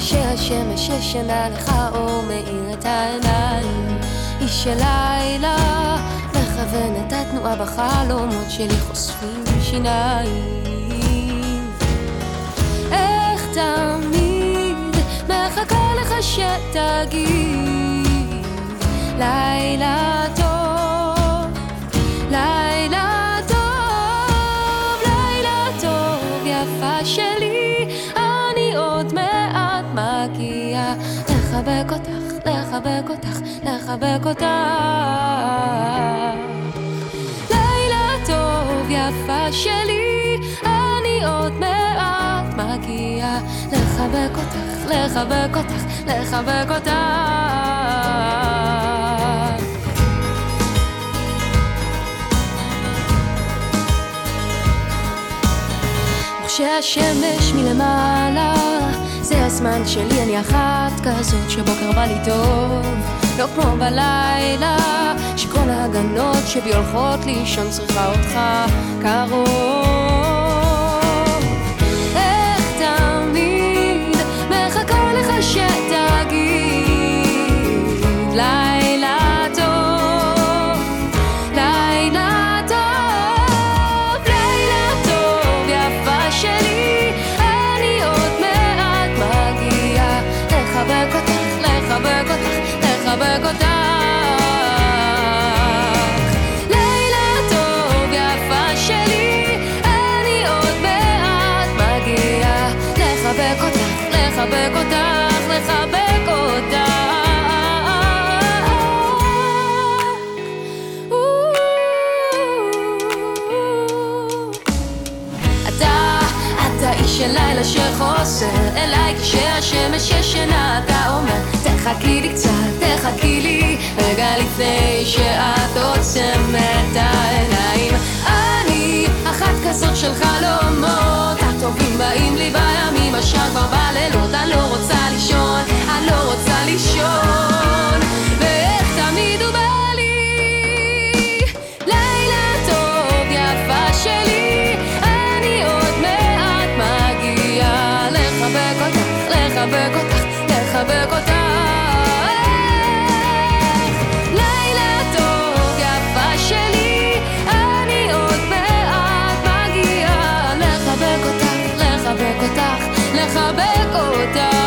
כשהשמש ישנה לך אור מאיר את העיניים, איש של לילה מכוון את התנועה בחלומות שלי חושפים שיניים. איך תמיד מחכה לך שתגיד לילה טוב, לילה טוב, לילה טוב יפה שלי, אני עוד מעט מגיע לחבק אותך, לחבק אותך, לחבק אותך. לילה טוב יפה שלי, אני עוד מעט מגיע לחבק אותך, לחבק אותך, לחבק אותך. כשהשמש מלמעלה זה הזמן שלי, אני אחת כזאת שבוקר בא לי טוב, לא כמו בלילה שכל ההגנות שבי הולכות לישון, צריכה אותך קרוב. איך תמיד מחכה לך שתגיד לילה טוב, לילה טוב, לילה טוב יפה שלי, אני עוד מעט מגיע לחבק אותך, לחבק אותך, לחבק אותך. לילה טוב יפה שלי, אני עוד מעט מגיע לחבק אותך, לחבק אותך, לחבק אותך. אתה איש של לילה שחוסר אליי כשהשמש ישנה, אתה אומר תחכי לי קצת, תחכי לי רגע לפני שאת עוצמת העיניים. אני אחת כזאת של חלומות, הטובים באים לי בימים, השעה כבר בלילות, אני לא רוצה לישון, אני לא רוצה לישון. ואיך תמיד הוא בא לי לילה טוב יפה שלי, אני עוד מעט מגיע לחבק אותך, לחבק אותך, לחבק אותך. לילה טוב יפה שלי, אני עוד מעט מגיע לחבק אותך, לחבק אותך, לחבק אותך.